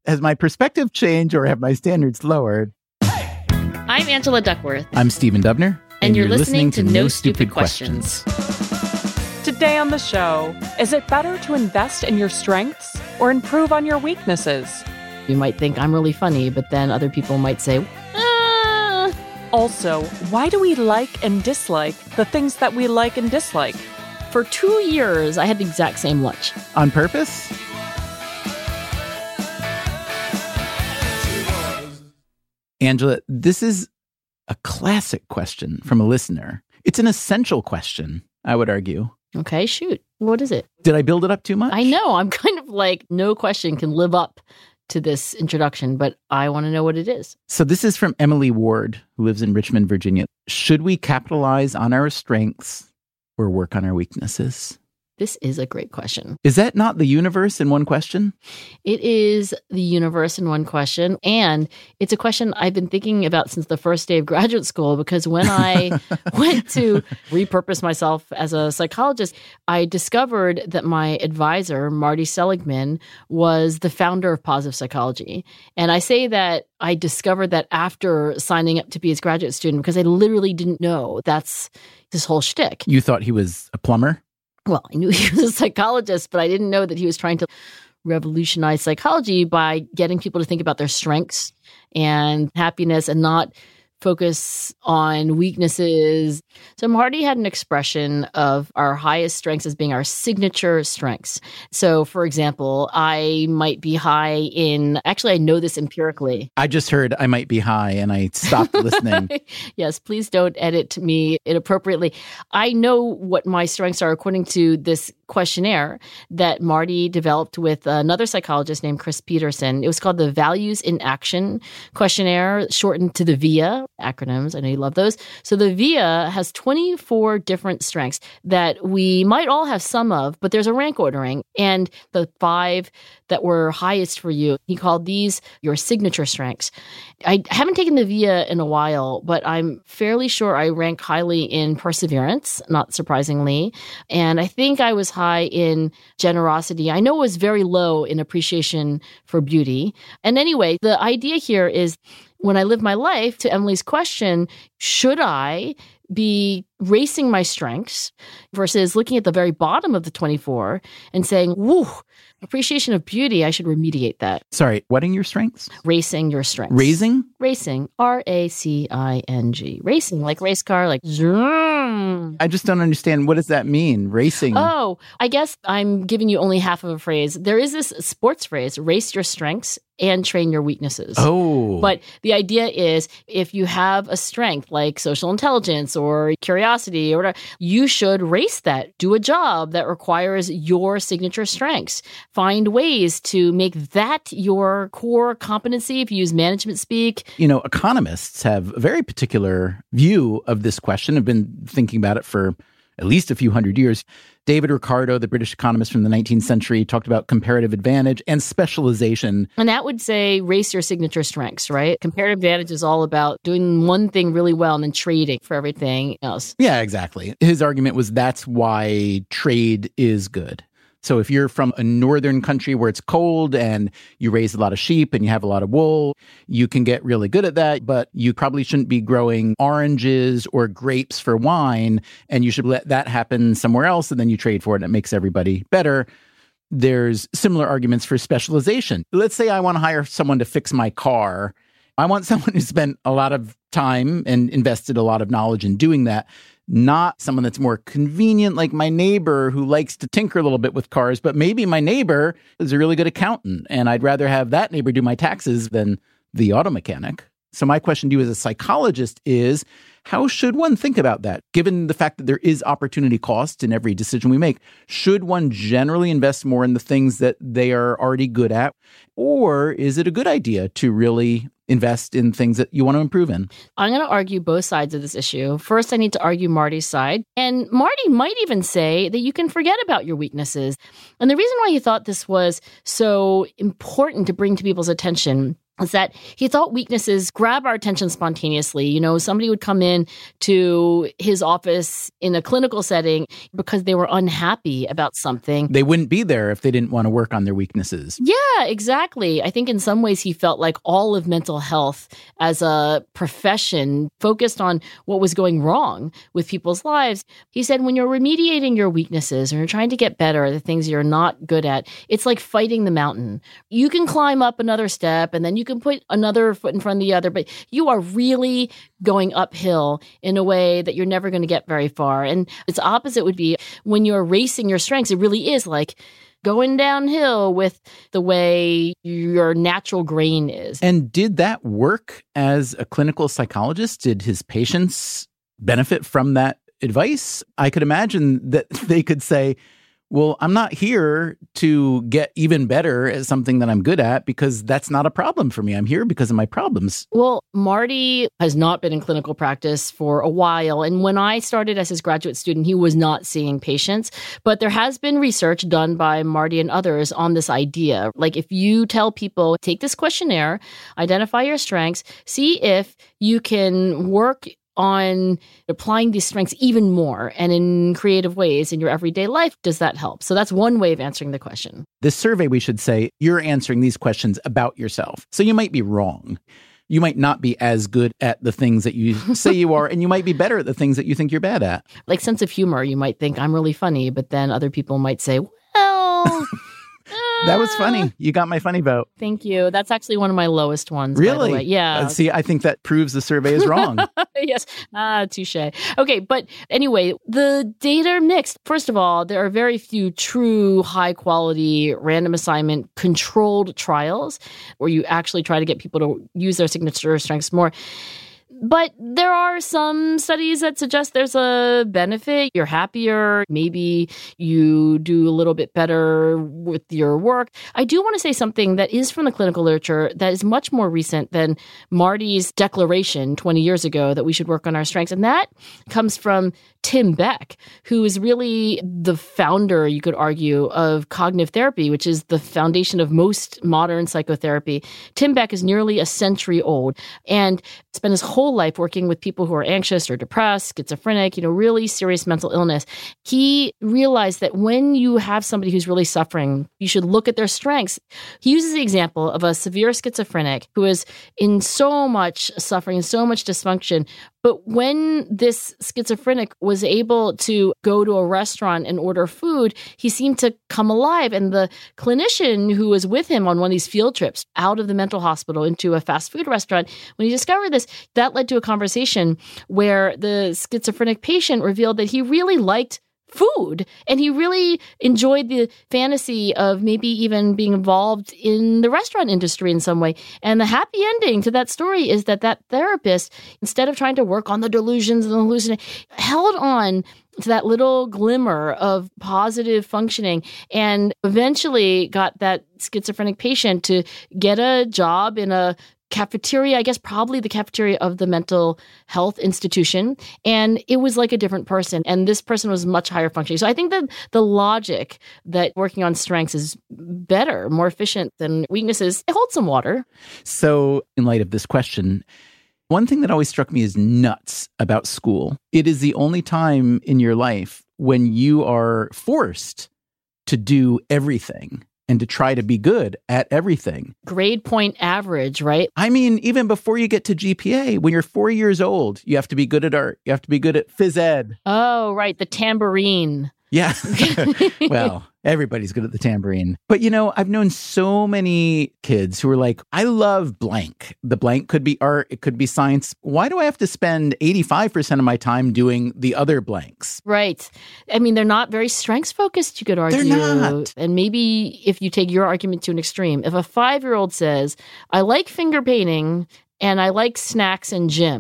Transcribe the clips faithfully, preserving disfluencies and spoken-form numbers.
Has my perspective changed or have my standards lowered? I'm Angela Duckworth. I'm Stephen Dubner. And, and you're, you're listening, listening to No Stupid, Stupid Questions. Questions. Today on the show, is it better to invest in your strengths or improve on your weaknesses? You might think I'm really funny, but then other people might say, ah. Also, why do we like and dislike the things that we like and dislike? For two years, I had the exact same lunch. On purpose? Angela, this is a classic question from a listener. It's an essential question, I would argue. Okay, shoot. What is it? Did I build it up too much? I know. I'm kind of like, no question can live up to this introduction, but I want to know what it is. So this is from Emily Ward, who lives in Richmond, Virginia. Should we capitalize on our strengths or work on our weaknesses? This is a great question. Is that not the universe in one question? It is the universe in one question. And it's a question I've been thinking about since the first day of graduate school, because when I went to repurpose myself as a psychologist, I discovered that my advisor, Marty Seligman, was the founder of positive psychology. And I say that I discovered that after signing up to be his graduate student, because I literally didn't know that's his whole shtick. You thought he was a plumber? Well, I knew he was a psychologist, but I didn't know that he was trying to revolutionize psychology by getting people to think about their strengths and happiness and not focus on weaknesses. So Marty had an expression of our highest strengths as being our signature strengths. So, for example, I might be high in, actually, I know this empirically. I just heard I might be high and I stopped listening. Yes, please don't edit me inappropriately. I know what my strengths are according to this questionnaire that Marty developed with another psychologist named Chris Peterson. It was called the Values in Action questionnaire, shortened to the V I A, acronyms. I know you love those. So the V I A has twenty-four different strengths that we might all have some of, but there's a rank ordering. And the five that were highest for you, he called these your signature strengths. I haven't taken the V I A in a while, but I'm fairly sure I rank highly in perseverance, not surprisingly. And I think I was high in generosity. I know it was very low in appreciation for beauty. And anyway, the idea here is when I live my life, to Emily's question, should I be racing my strengths versus looking at the very bottom of the twenty-four and saying, woo, appreciation of beauty, I should remediate that. Sorry, whatting your strengths? Racing your strengths. Raising? Racing. R A C I N G. Racing, like race car, like zoom. I just don't understand. What does that mean? Racing? Oh, I guess I'm giving you only half of a phrase. There is this sports phrase, race your strengths and train your weaknesses. Oh. But the idea is if you have a strength like social intelligence or curiosity or whatever, you should race that. Do a job that requires your signature strengths. Find ways to make that your core competency if you use management speak. You know, economists have a very particular view of this question. I've been thinking about it for at least a few hundred years. David Ricardo, the British economist from the nineteenth century, talked about comparative advantage and specialization. And that would say race your signature strengths, right? Comparative advantage is all about doing one thing really well and then trading for everything else. Yeah, exactly. His argument was that's why trade is good. So if you're from a northern country where it's cold and you raise a lot of sheep and you have a lot of wool, you can get really good at that, but you probably shouldn't be growing oranges or grapes for wine, and you should let that happen somewhere else, and then you trade for it and it makes everybody better. There's similar arguments for specialization. Let's say I want to hire someone to fix my car. I want someone who spent a lot of time and invested a lot of knowledge in doing that. Not someone that's more convenient, like my neighbor who likes to tinker a little bit with cars, but maybe my neighbor is a really good accountant, and I'd rather have that neighbor do my taxes than the auto mechanic. So my question to you as a psychologist is, how should one think about that? Given the fact that there is opportunity cost in every decision we make, should one generally invest more in the things that they are already good at? Or is it a good idea to really invest in things that you want to improve in? I'm going to argue both sides of this issue. First, I need to argue Marty's side. And Marty might even say that you can forget about your weaknesses. And the reason why he thought this was so important to bring to people's attention is that he thought weaknesses grab our attention spontaneously. You know, somebody would come in to his office in a clinical setting because they were unhappy about something. They wouldn't be there if they didn't want to work on their weaknesses. Yeah, exactly. I think in some ways he felt like all of mental health as a profession focused on what was going wrong with people's lives. He said, when you're remediating your weaknesses and you're trying to get better at the things you're not good at, it's like fighting the mountain. You can climb up another step and then you can put another foot in front of the other, but you are really going uphill in a way that you're never going to get very far. And its opposite would be when you're racing your strengths, it really is like going downhill with the way your natural grain is. And did that work as a clinical psychologist? Did his patients benefit from that advice? I could imagine that they could say, well, I'm not here to get even better at something that I'm good at because that's not a problem for me. I'm here because of my problems. Well, Marty has not been in clinical practice for a while. And when I started as his graduate student, he was not seeing patients. But there has been research done by Marty and others on this idea. Like if you tell people, take this questionnaire, identify your strengths, see if you can work on applying these strengths even more and in creative ways in your everyday life, does that help? So that's one way of answering the question. This survey, we should say, you're answering these questions about yourself. So you might be wrong. You might not be as good at the things that you say you are, and you might be better at the things that you think you're bad at. Like sense of humor, you might think I'm really funny, but then other people might say, well... That was funny. You got my funny vote. Thank you. That's actually one of my lowest ones. Really? By the way. Yeah. Uh, see, I think that proves the survey is wrong. Yes. Ah, touche. Okay. But anyway, the data are mixed. First of all, there are very few true high quality random assignment controlled trials where you actually try to get people to use their signature strengths more. But there are some studies that suggest there's a benefit. You're happier. Maybe you do a little bit better with your work. I do want to say something that is from the clinical literature that is much more recent than Marty's declaration twenty years ago that we should work on our strengths. And that comes from Tim Beck, who is really the founder, you could argue, of cognitive therapy, which is the foundation of most modern psychotherapy. Tim Beck is nearly a century old and spent his whole life working with people who are anxious or depressed, schizophrenic, you know, really serious mental illness. He realized that when you have somebody who's really suffering, you should look at their strengths. He uses the example of a severe schizophrenic who is in so much suffering, so much dysfunction. But when this schizophrenic was able to go to a restaurant and order food, he seemed to come alive. And the clinician who was with him on one of these field trips out of the mental hospital into a fast food restaurant, when he discovered this, that led to a conversation where the schizophrenic patient revealed that he really liked food. And he really enjoyed the fantasy of maybe even being involved in the restaurant industry in some way. And the happy ending to that story is that that therapist, instead of trying to work on the delusions and the hallucinations, held on to that little glimmer of positive functioning and eventually got that schizophrenic patient to get a job in a cafeteria, I guess probably the cafeteria of the mental health institution. And it was like a different person. And this person was much higher functioning. So I think that the logic that working on strengths is better, more efficient than weaknesses, it holds some water. So in light of this question, one thing that always struck me as nuts about school, it is the only time in your life when you are forced to do everything and to try to be good at everything. Grade point average, right? I mean, even before you get to G P A, when you're four years old, you have to be good at art. You have to be good at phys ed. Oh, right. The tambourine. Yeah. Well, everybody's good at the tambourine. But, you know, I've known so many kids who are like, I love blank. The blank could be art. It could be science. Why do I have to spend eighty-five percent of my time doing the other blanks? Right. I mean, they're not very strengths focused, you could argue. They're not. And maybe if you take your argument to an extreme, if a five-year-old says, I like finger painting and I like snacks and gym,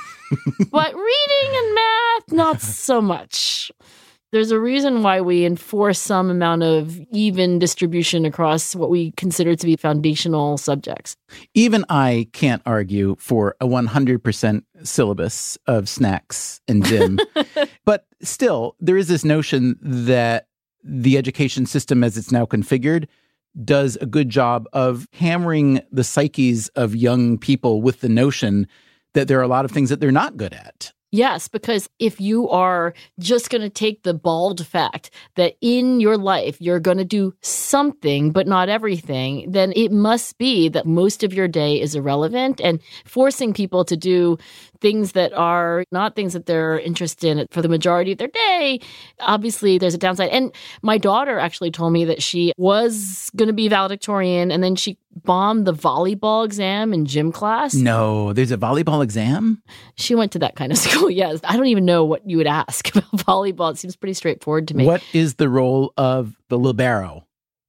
but reading and math, not so much. There's a reason why we enforce some amount of even distribution across what we consider to be foundational subjects. Even I can't argue for a one hundred percent syllabus of snacks and gym. But still, there is this notion that the education system as it's now configured does a good job of hammering the psyches of young people with the notion that there are a lot of things that they're not good at. Yes, because if you are just going to take the bald fact that in your life you're going to do something but not everything, then it must be that most of your day is irrelevant, and forcing people to do things that are not things that they're interested in for the majority of their day, obviously there's a downside. And my daughter actually told me that she was going to be valedictorian and then she bombed the volleyball exam in gym class. No, there's a volleyball exam? She went to that kind of school, yes. I don't even know what you would ask about volleyball. It seems pretty straightforward to me. What is the role of the libero?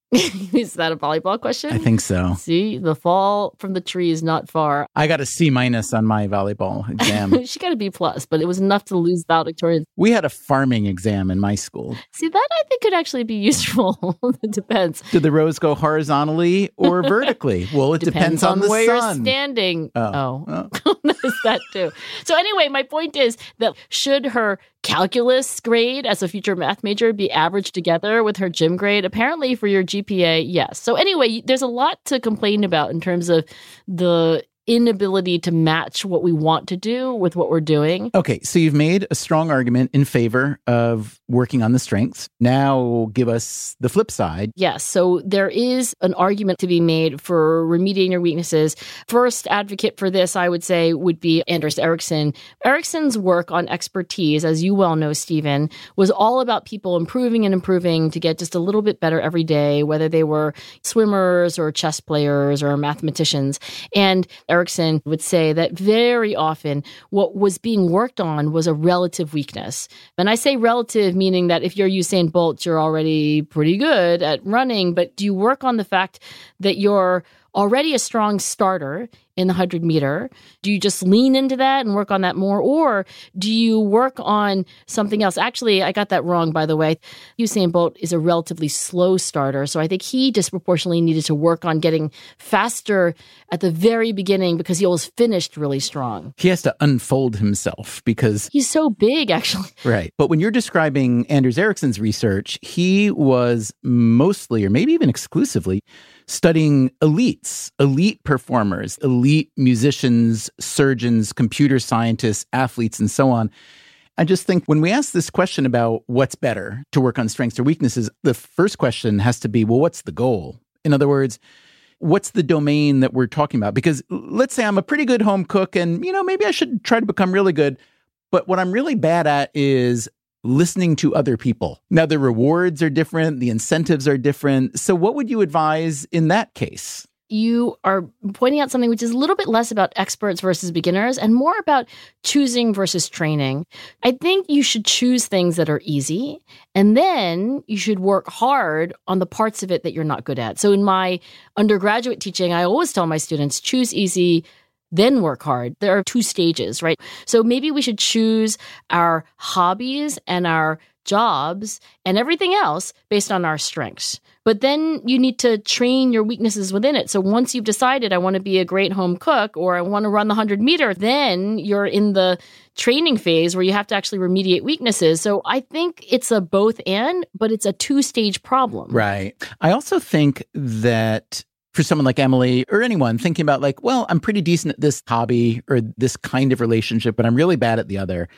Is that a volleyball question? I think so. See, the fall from the tree is not far. I got a C minus on my volleyball exam. She got a B plus, but it was enough to lose valedictorian. We had a farming exam in my school. See, that I think could actually be useful. It depends. Did the rows go horizontally or vertically? Well, it depends, depends on, on the where sun. you're standing. Oh. Oh, oh. There's that too. So anyway, my point is that should her calculus grade as a future math major be averaged together with her gym grade? Apparently for your G P A, yes. So anyway, there's a lot to complain about in terms of the inability to match what we want to do with what we're doing. Okay, so you've made a strong argument in favor of working on the strengths. Now give us the flip side. Yes, so there is an argument to be made for remediating your weaknesses. First advocate for this, I would say, would be Anders Ericsson. Ericsson's work on expertise, as you well know, Stephen, was all about people improving and improving to get just a little bit better every day, whether they were swimmers or chess players or mathematicians. And Ericsson would say that very often what was being worked on was a relative weakness. And I say relative, meaning that if you're Usain Bolt, you're already pretty good at running, but do you work on the fact that you're already a strong starter in the one hundred meter? Do you just lean into that and work on that more? Or do you work on something else? Actually, I got that wrong, by the way. Usain Bolt is a relatively slow starter. So I think he disproportionately needed to work on getting faster at the very beginning because he always finished really strong. He has to unfold himself because he's so big, actually. Right. But when you're describing Anders Ericsson's research, he was mostly, or maybe even exclusively, studying elites, elite performers, elite musicians, surgeons, computer scientists, athletes, and so on. I just think when we ask this question about what's better to work on strengths or weaknesses, the first question has to be, well, what's the goal? In other words, what's the domain that we're talking about? Because let's say I'm a pretty good home cook and, you know, maybe I should try to become really good. But what I'm really bad at is listening to other people. Now, the rewards are different. The incentives are different. So what would you advise in that case? You are pointing out something which is a little bit less about experts versus beginners and more about choosing versus training. I think you should choose things that are easy, and then you should work hard on the parts of it that you're not good at. So in my undergraduate teaching, I always tell my students, choose easy, then work hard. There are two stages, right? So maybe we should choose our hobbies and our jobs and everything else based on our strengths. But then you need to train your weaknesses within it. So once you've decided I want to be a great home cook or I want to run the one hundred meter, then you're in the training phase where you have to actually remediate weaknesses. So I think it's a both and, but it's a two-stage problem. Right. I also think that for someone like Emily or anyone thinking about like, well, I'm pretty decent at this hobby or this kind of relationship, but I'm really bad at the other.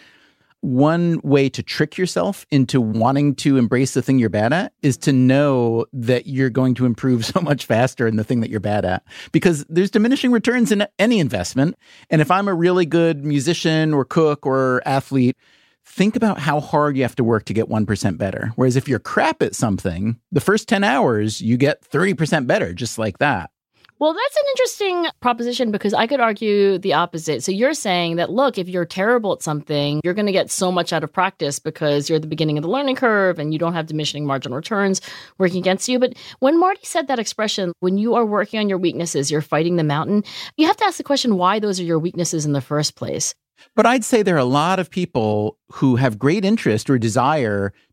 One way to trick yourself into wanting to embrace the thing you're bad at is to know that you're going to improve so much faster in the thing that you're bad at, because there's diminishing returns in any investment. And if I'm a really good musician or cook or athlete, think about how hard you have to work to get one percent better. Whereas if you're crap at something, the first ten hours, you get thirty percent better, just like that. Well, that's an interesting proposition because I could argue the opposite. So you're saying that, look, if you're terrible at something, you're going to get so much out of practice because you're at the beginning of the learning curve and you don't have diminishing marginal returns working against you. But when Marty said that expression, when you are working on your weaknesses, you're fighting the mountain, you have to ask the question why those are your weaknesses in the first place. But I'd say there are a lot of people who have great interest or desire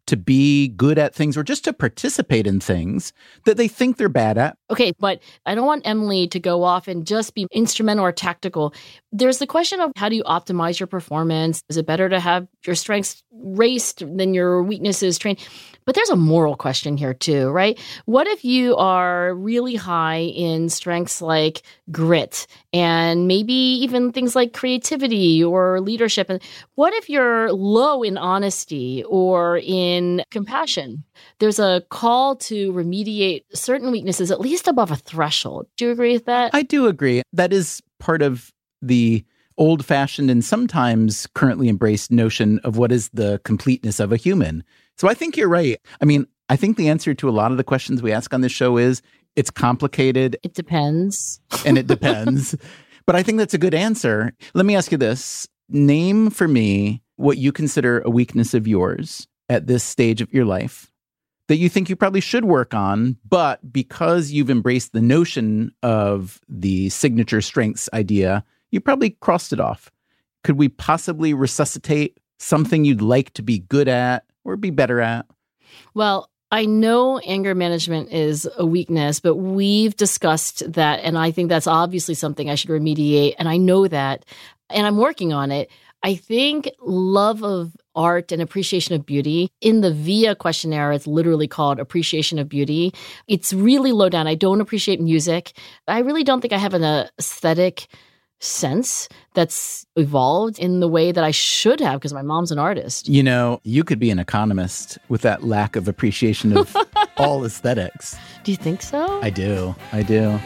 to be good at things or just to participate in things that they think they're bad at. Okay, but I don't want Emily to go off and just be instrumental or tactical. There's the question of how do you optimize your performance? Is it better to have your strengths raced than your weaknesses trained? But there's a moral question here too, right? What if you are really high in strengths like grit and maybe even things like creativity or leadership? And what if you're low in honesty or in compassion? There's a call to remediate certain weaknesses, at least above a threshold. Do you agree with that? I do agree. That is part of the old-fashioned and sometimes currently embraced notion of what is the completeness of a human. So I think you're right. I mean, I think the answer to a lot of the questions we ask on this show is it's complicated. It depends. And it depends. But I think that's a good answer. Let me ask you this. Name for me what you consider a weakness of yours at this stage of your life that you think you probably should work on, but because you've embraced the notion of the signature strengths idea, you probably crossed it off. Could we possibly resuscitate something you'd like to be good at or be better at? Well, I know anger management is a weakness, but we've discussed that, and I think that's obviously something I should remediate, and I know that, and I'm working on it. I think love of art and appreciation of beauty, in the V I A questionnaire, it's literally called appreciation of beauty. It's really low down. I don't appreciate music. I really don't think I have an aesthetic sense that's evolved in the way that I should have because my mom's an artist. You know, you could be an economist with that lack of appreciation of all aesthetics. Do you think so? I do. I do.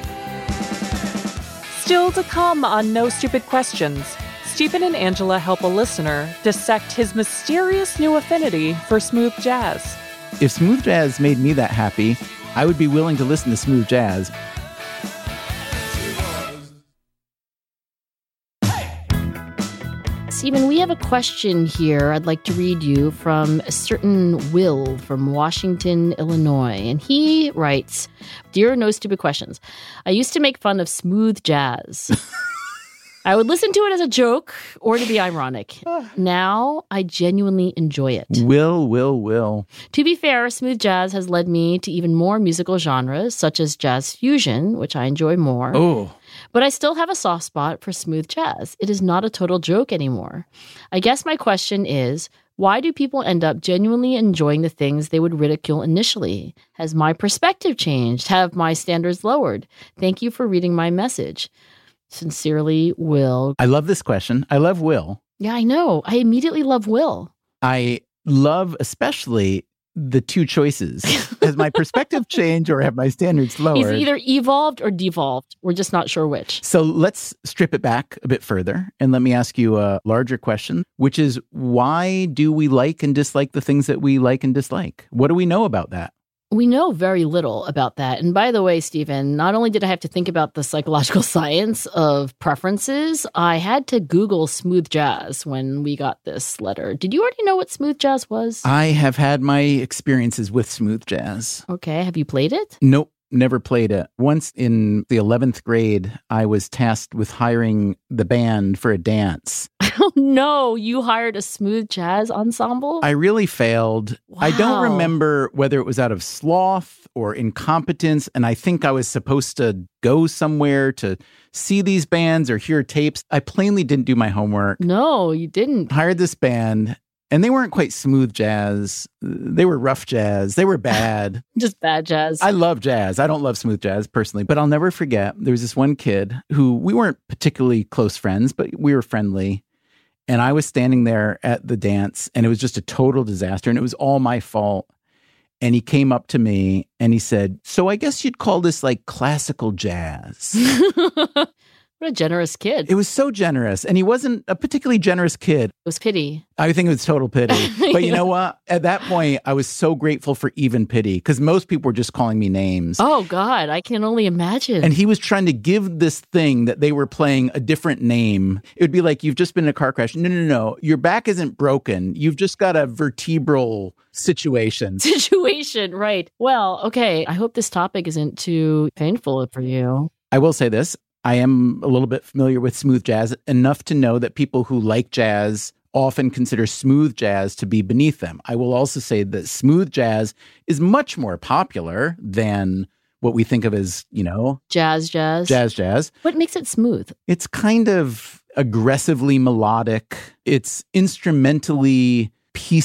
Still to come on No Stupid Questions, Stephen and Angela help a listener dissect his mysterious new affinity for smooth jazz. If smooth jazz made me that happy, I would be willing to listen to smooth jazz. Stephen, we have a question here I'd like to read you from a certain Will from Washington, Illinois. And he writes, Dear No Stupid Questions, I used to make fun of smooth jazz. I would listen to it as a joke or to be ironic. Now I genuinely enjoy it. Will, will, will. To be fair, smooth jazz has led me to even more musical genres, such as jazz fusion, which I enjoy more. Oh. But I still have a soft spot for smooth jazz. It is not a total joke anymore. I guess my question is, why do people end up genuinely enjoying the things they would ridicule initially? Has my perspective changed? Have my standards lowered? Thank you for reading my message. Sincerely, Will. I love this question. I love Will. Yeah, I know. I immediately love Will. I love especially the two choices. Has my perspective changed or have my standards lowered? He's either evolved or devolved. We're just not sure which. So let's strip it back a bit further and let me ask you a larger question, which is why do we like and dislike the things that we like and dislike? What do we know about that? We know very little about that. And by the way, Stephen, not only did I have to think about the psychological science of preferences, I had to Google smooth jazz when we got this letter. Did you already know what smooth jazz was? I have had my experiences with smooth jazz. Okay. Have you played it? Nope. Never played it. Once in the eleventh grade, I was tasked with hiring the band for a dance. Oh, no. You hired a smooth jazz ensemble? I really failed. Wow. I don't remember whether it was out of sloth or incompetence. And I think I was supposed to go somewhere to see these bands or hear tapes. I plainly didn't do my homework. No, you didn't. Hired this band. And they weren't quite smooth jazz. They were rough jazz. They were bad. Just bad jazz. I love jazz. I don't love smooth jazz personally, but I'll never forget. There was this one kid who we weren't particularly close friends, but we were friendly. And I was standing there at the dance and it was just a total disaster and it was all my fault. And he came up to me and he said, so I guess you'd call this like classical jazz. What a generous kid. It was so generous. And he wasn't a particularly generous kid. It was pity. I think it was total pity. But you know what? At that point, I was so grateful for even pity because most people were just calling me names. Oh, God. I can only imagine. And he was trying to give this thing that they were playing a different name. It would be like, you've just been in a car crash. No, no, no. Your back isn't broken. You've just got a vertebral situation. Situation, right. Well, okay. I hope this topic isn't too painful for you. I will say this. I am a little bit familiar with smooth jazz, enough to know that people who like jazz often consider smooth jazz to be beneath them. I will also say that smooth jazz is much more popular than what we think of as, you know, jazz, jazz, jazz, jazz. What makes it smooth? It's kind of aggressively melodic. It's instrumentally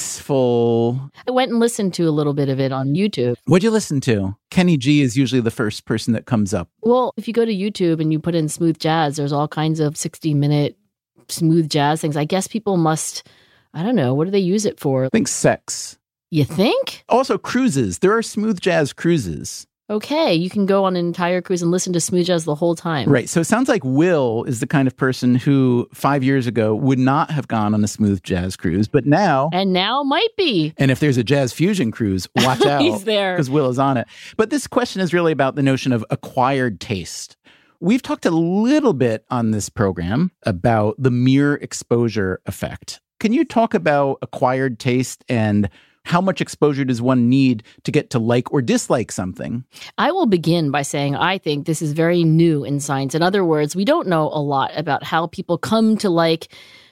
peaceful. I went and listened to a little bit of it on YouTube. What'd you listen to? Kenny G is usually the first person that comes up. Well, if you go to YouTube and you put in smooth jazz, there's all kinds of sixty minute smooth jazz things. I guess people must, I don't know, what do they use it for? I think sex. You think? Also cruises. There are smooth jazz cruises. Okay, you can go on an entire cruise and listen to smooth jazz the whole time. Right. So it sounds like Will is the kind of person who five years ago would not have gone on a smooth jazz cruise, but now... And now might be. And if there's a jazz fusion cruise, watch out. He's there. Because Will is on it. But this question is really about the notion of acquired taste. We've talked a little bit on this program about the mere exposure effect. Can you talk about acquired taste and how much exposure does one need to get to like or dislike something? I will begin by saying I think this is very new in science. In other words, we don't know a lot about how people come to like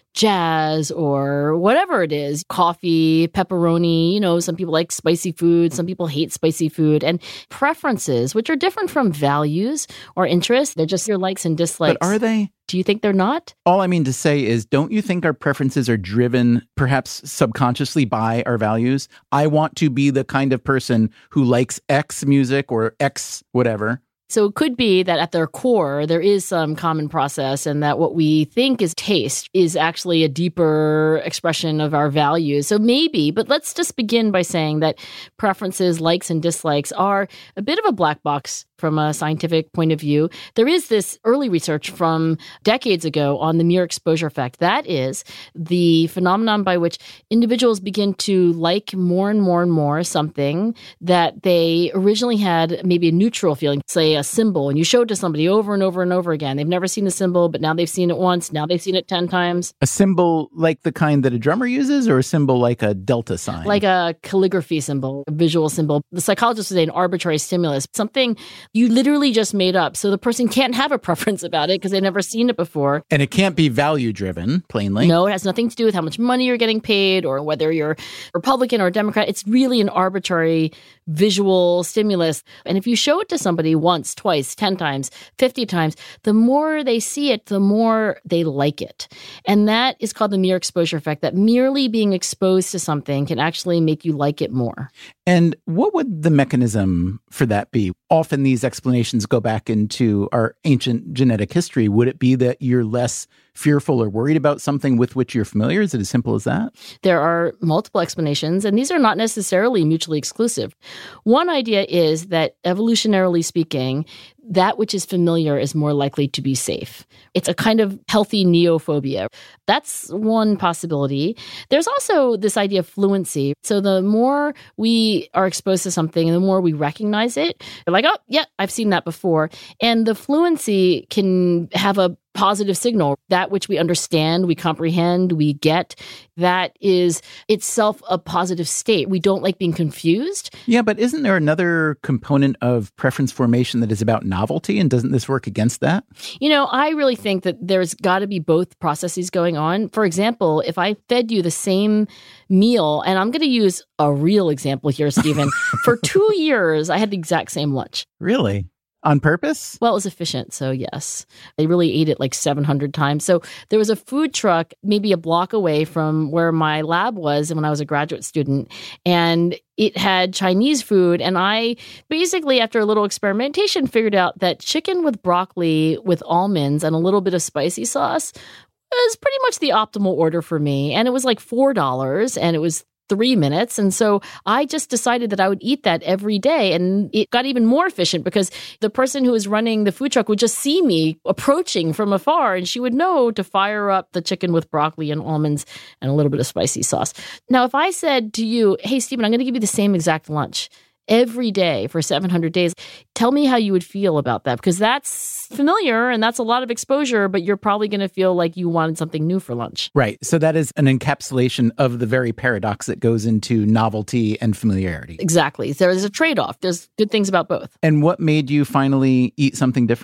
jazz or whatever it is, coffee, pepperoni, you know, some people like spicy food, some people hate spicy food, and preferences, which are different from values or interests. They're just your likes and dislikes. But are they? Do you think they're not? All I mean to say is, don't you think our preferences are driven perhaps subconsciously by our values? I want to be the kind of person who likes X music or X whatever. So it could be that at their core, there is some common process and that what we think is taste is actually a deeper expression of our values. So maybe, but let's just begin by saying that preferences, likes and dislikes are a bit of a black box from a scientific point of view. There is this early research from decades ago on the mere exposure effect. That is the phenomenon by which individuals begin to like more and more and more something that they originally had maybe a neutral feeling, say a symbol, and you show it to somebody over and over and over again. They've never seen the symbol, but now they've seen it once. Now they've seen it ten times. A symbol like the kind that a drummer uses, or a symbol like a delta sign? Like a calligraphy symbol, a visual symbol. The psychologist would say an arbitrary stimulus, something you literally just made up. So the person can't have a preference about it because they've never seen it before. And it can't be value driven, plainly. No, it has nothing to do with how much money you're getting paid or whether you're Republican or Democrat. It's really an arbitrary visual stimulus. And if you show it to somebody once, twice, ten times, fifty times, the more they see it, the more they like it. And that is called the mere exposure effect, that merely being exposed to something can actually make you like it more. And what would the mechanism for that be? Often these explanations go back into our ancient genetic history. Would it be that you're less fearful or worried about something with which you're familiar? Is it as simple as that? There are multiple explanations, and these are not necessarily mutually exclusive. One idea is that evolutionarily speaking, that which is familiar is more likely to be safe. It's a kind of healthy neophobia. That's one possibility. There's also this idea of fluency. So the more we are exposed to something, the more we recognize it. We're like, oh, yeah, I've seen that before. And the fluency can have a positive signal. That which we understand, we comprehend, we get, that is itself a positive state. We don't like being confused. Yeah, but isn't there another component of preference formation that is about novelty? And doesn't this work against that? You know, I really think that there's got to be both processes going on. For example, if I fed you the same meal, and I'm going to use a real example here, Stephen, for two years, I had the exact same lunch. Really? On purpose? Well, it was efficient, so yes. I really ate it like seven hundred times. So there was a food truck maybe a block away from where my lab was when I was a graduate student, and it had Chinese food. And I basically, after a little experimentation, figured out that chicken with broccoli with almonds and a little bit of spicy sauce was pretty much the optimal order for me. And it was like four dollars, and it was three minutes. And so I just decided that I would eat that every day. And it got even more efficient because the person who was running the food truck would just see me approaching from afar, and she would know to fire up the chicken with broccoli and almonds and a little bit of spicy sauce. Now, if I said to you, hey, Stephen, I'm going to give you the same exact lunch every day for seven hundred days, tell me how you would feel about that, because that's familiar and that's a lot of exposure, but you're probably going to feel like you wanted something new for lunch. Right. So that is an encapsulation of the very paradox that goes into novelty and familiarity. Exactly. There is a trade-off. There's good things about both. And what made you finally eat something different?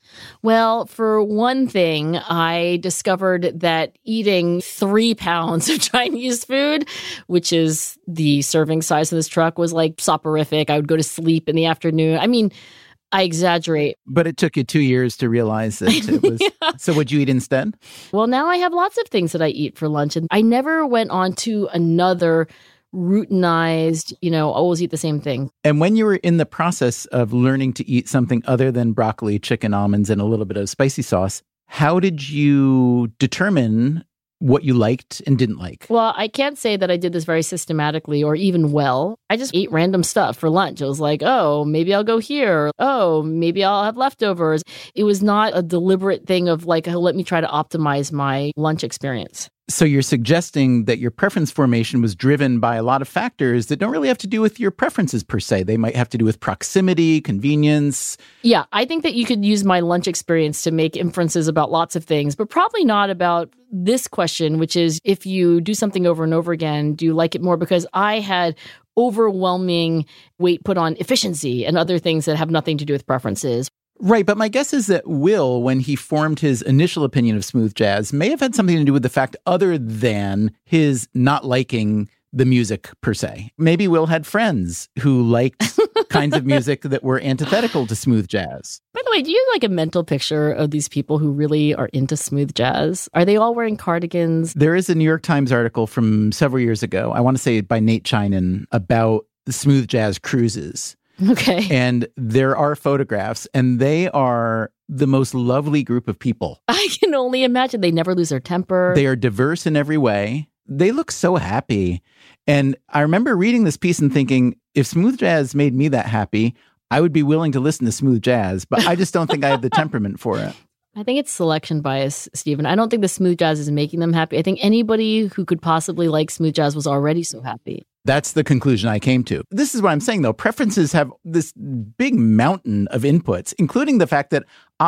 Well, for one thing, I discovered that eating three pounds of Chinese food, which is the serving size of this truck, was like soporific. I would go to sleep in the afternoon. I mean, I exaggerate. But it took you two years to realize that it was. Yeah. So what'd you eat instead? Well, now I have lots of things that I eat for lunch. And I never went on to another routinized, you know, always eat the same thing. And when you were in the process of learning to eat something other than broccoli, chicken, almonds, and a little bit of spicy sauce, how did you determine what you liked and didn't like? Well, I can't say that I did this very systematically or even well. I just ate random stuff for lunch. It was like, oh, maybe I'll go here. Oh, maybe I'll have leftovers. It was not a deliberate thing of like, oh, let me try to optimize my lunch experience. So you're suggesting that your preference formation was driven by a lot of factors that don't really have to do with your preferences per se. They might have to do with proximity, convenience. Yeah, I think that you could use my lunch experience to make inferences about lots of things, but probably not about this question, which is if you do something over and over again, do you like it more? Because I had overwhelming weight put on efficiency and other things that have nothing to do with preferences. Right, but my guess is that Will, when he formed his initial opinion of smooth jazz, may have had something to do with the fact other than his not liking the music per se. Maybe Will had friends who liked kinds of music that were antithetical to smooth jazz. By the way, do you have like a mental picture of these people who really are into smooth jazz? Are they all wearing cardigans? There is a New York Times article from several years ago, I want to say by Nate Chinan, about the smooth jazz cruises. Okay. And there are photographs, and they are the most lovely group of people. I can only imagine. They never lose their temper. They are diverse in every way. They look so happy. And I remember reading this piece and thinking, if smooth jazz made me that happy, I would be willing to listen to smooth jazz, but I just don't think I have the temperament for it. I think it's selection bias, Stephen. I don't think the smooth jazz is making them happy. I think anybody who could possibly like smooth jazz was already so happy. That's the conclusion I came to. This is what I'm saying, though. Preferences have this big mountain of inputs, including the fact that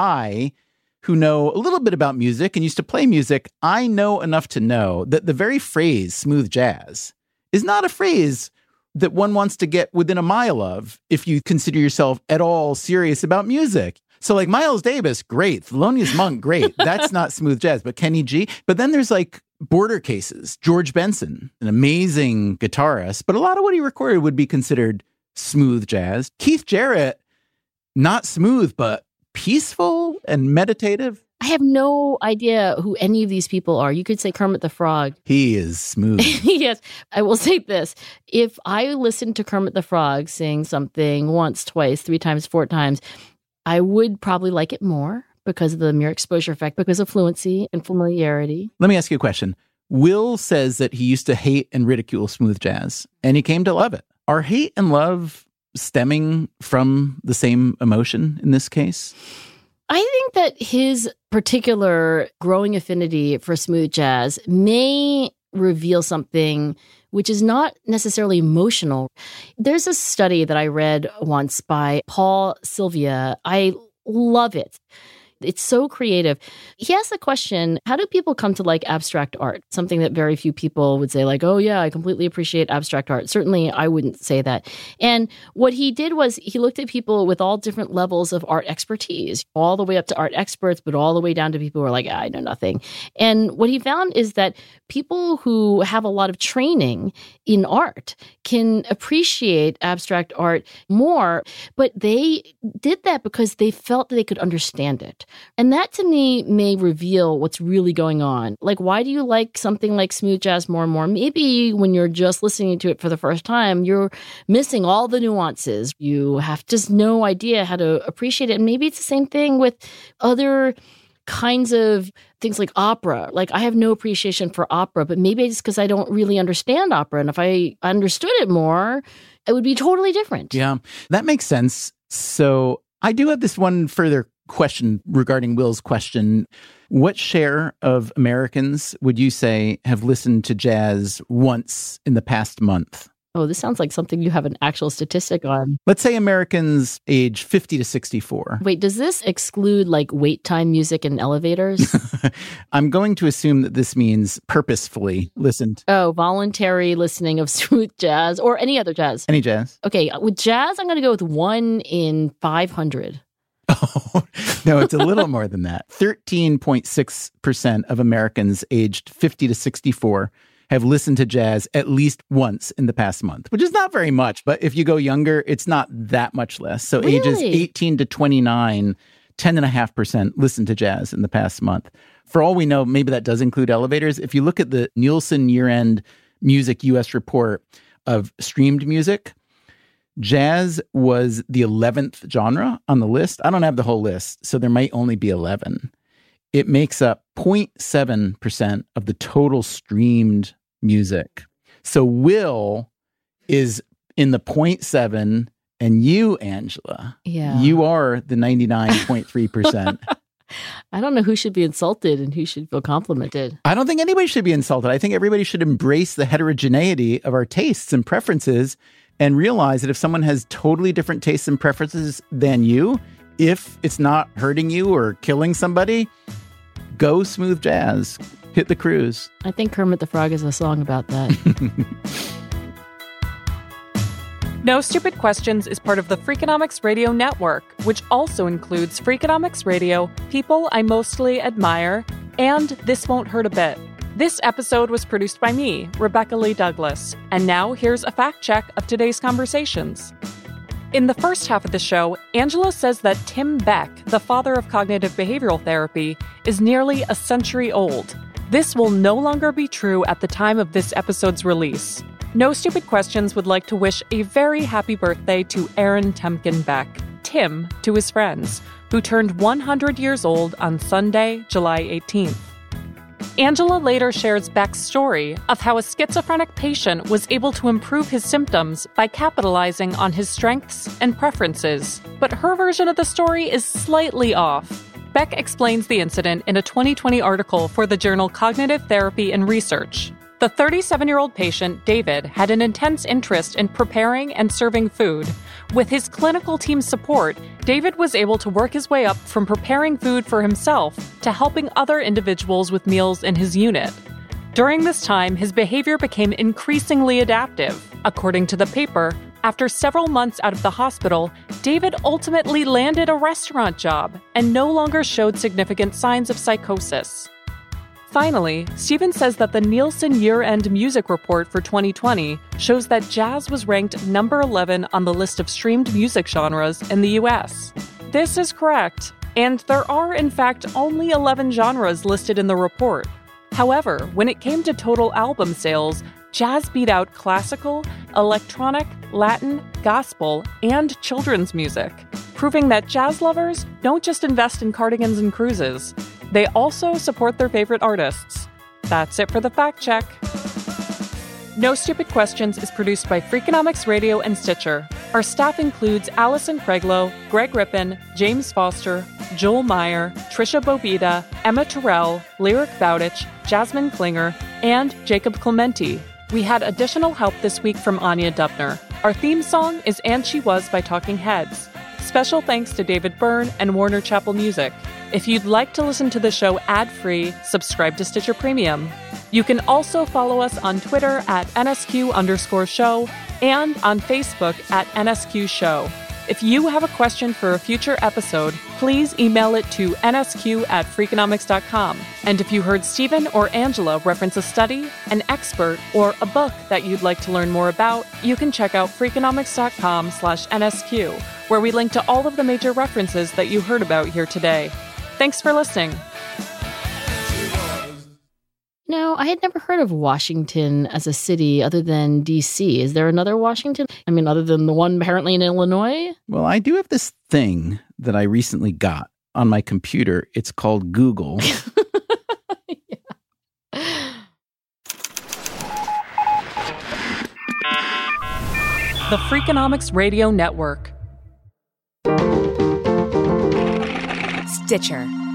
I, who know a little bit about music and used to play music, I know enough to know that the very phrase smooth jazz is not a phrase that one wants to get within a mile of if you consider yourself at all serious about music. So like Miles Davis, great. Thelonious Monk, great. That's not smooth jazz, but Kenny G. But then there's like border cases. George Benson, an amazing guitarist, but a lot of what he recorded would be considered smooth jazz. Keith Jarrett, not smooth, but peaceful and meditative. I have no idea who any of these people are. You could say Kermit the Frog. He is smooth. Yes. I will say this. If I listened to Kermit the Frog sing something once, twice, three times, four times, I would probably like it more because of the mere exposure effect, because of fluency and familiarity. Let me ask you a question. Will says that he used to hate and ridicule smooth jazz, and he came to love it. Are hate and love stemming from the same emotion in this case? I think that his particular growing affinity for smooth jazz may reveal something which is not necessarily emotional. There's a study that I read once by Paul Sylvia. I love it. It's so creative. He asked the question, how do people come to like abstract art? Something that very few people would say like, oh yeah, I completely appreciate abstract art. Certainly I wouldn't say that. And what he did was he looked at people with all different levels of art expertise, all the way up to art experts, but all the way down to people who are like, ah, I know nothing. And what he found is that people who have a lot of training in art can appreciate abstract art more, but they did that because they felt that they could understand it. And that to me may reveal what's really going on. Like, why do you like something like smooth jazz more and more? Maybe when you're just listening to it for the first time, you're missing all the nuances. You have just no idea how to appreciate it. And maybe it's the same thing with other kinds of things like opera. Like, I have no appreciation for opera, but maybe it's because I don't really understand opera. And if I understood it more, it would be totally different. Yeah, that makes sense. So I do have this one further question regarding Will's question. What share of Americans would you say have listened to jazz once in the past month? Oh, this sounds like something you have an actual statistic on. Let's say Americans age fifty to sixty-four. Wait, does this exclude like wait time music in elevators? I'm going to assume that this means purposefully listened. Oh, voluntary listening of smooth jazz or any other jazz. Any jazz. Okay, with jazz, I'm going to go with one in five hundred. Oh, No, it's a little more than that. thirteen point six percent of Americans aged fifty to sixty-four have listened to jazz at least once in the past month, which is not very much. But if you go younger, it's not that much less. So Really? ages eighteen to twenty-nine, ten point five percent listen to jazz in the past month. For all we know, maybe that does include elevators. If you look at the Nielsen year-end music U S report of streamed music, jazz was the eleventh genre on the list. I don't have the whole list, so there might only be eleven. It makes up zero point seven percent of the total streamed music. So Will is in the zero point seven, and you, Angela, Yeah. you are the ninety-nine point three percent. I don't know who should be insulted and who should feel complimented. I don't think anybody should be insulted. I think everybody should embrace the heterogeneity of our tastes and preferences and realize that if someone has totally different tastes and preferences than you, if it's not hurting you or killing somebody, go smooth jazz. Hit the cruise. I think Kermit the Frog is a song about that. No Stupid Questions is part of the Freakonomics Radio Network, which also includes Freakonomics Radio, People I Mostly Admire, and This Won't Hurt a Bit. This episode was produced by me, Rebecca Lee Douglas, and now here's a fact check of today's conversations. In the first half of the show, Angela says that Tim Beck, the father of cognitive behavioral therapy, is nearly a century old. This will no longer be true at the time of this episode's release. No Stupid Questions would like to wish a very happy birthday to Aaron Temkin Beck, Tim to his friends, who turned one hundred years old on Sunday, July eighteenth. Angela later shares Beck's story of how a schizophrenic patient was able to improve his symptoms by capitalizing on his strengths and preferences. But her version of the story is slightly off. Beck explains the incident in a twenty twenty article for the journal Cognitive Therapy and Research. The thirty-seven-year-old patient, David, had an intense interest in preparing and serving food. With his clinical team's support, David was able to work his way up from preparing food for himself to helping other individuals with meals in his unit. During this time, his behavior became increasingly adaptive. According to the paper, after several months out of the hospital, David ultimately landed a restaurant job and no longer showed significant signs of psychosis. Finally, Stephen says that the Nielsen year-end music report for twenty twenty shows that jazz was ranked number eleven on the list of streamed music genres in the U S. This is correct, and there are in fact only eleven genres listed in the report. However, when it came to total album sales, jazz beat out classical, electronic, Latin, gospel, and children's music, proving that jazz lovers don't just invest in cardigans and cruises. They also support their favorite artists. That's it for the fact check. No Stupid Questions is produced by Freakonomics Radio and Stitcher. Our staff includes Allison Craiglow, Greg Rippin, James Foster, Joel Meyer, Trisha Bobita, Emma Terrell, Lyric Bowditch, Jasmine Klinger, and Jacob Clementi. We had additional help this week from Anya Dubner. Our theme song is And She Was by Talking Heads. Special thanks to David Byrne and Warner Chappell Music. If you'd like to listen to the show ad-free, subscribe to Stitcher Premium. You can also follow us on Twitter at NSQ underscore show and on Facebook at N S Q show. If you have a question for a future episode, please email it to N S Q at Freakonomics dot com. And if you heard Stephen or Angela reference a study, an expert, or a book that you'd like to learn more about, you can check out Freakonomics dot com slash N S Q, where we link to all of the major references that you heard about here today. Thanks for listening. No, I had never heard of Washington as a city other than D C. Is there another Washington? I mean, other than the one apparently in Illinois? Well, I do have this thing that I recently got on my computer. It's called Google. The Freakonomics Radio Network. Stitcher.